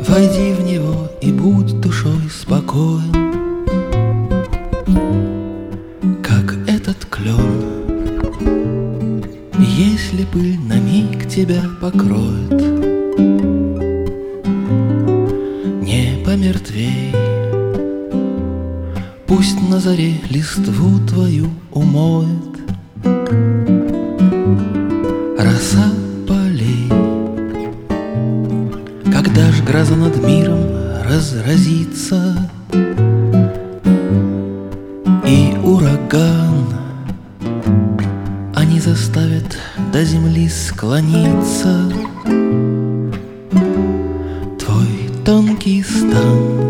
Войди в него и будь душой спокоен, как этот клен. Если пыль на миг тебя покроет, не помертвей. Пусть на заре листву твою умоет роса полей. Когда ж гроза над миром разразится и ураган, они заставят до земли склониться твой тонкий стан.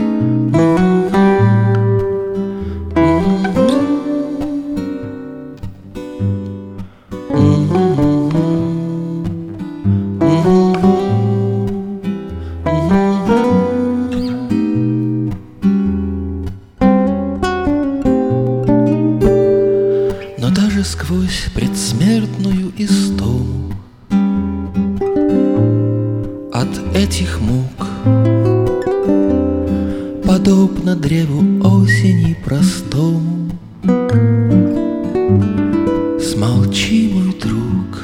Но даже сквозь предсмертную истому от этих мук, подобно древу осени простому, смолчи, мой друг,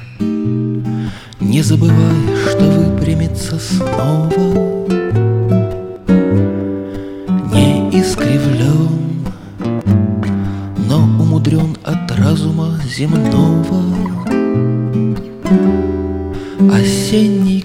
не забывай, что выпрямится снова, не искривлен, но умудрен от разума земного осенний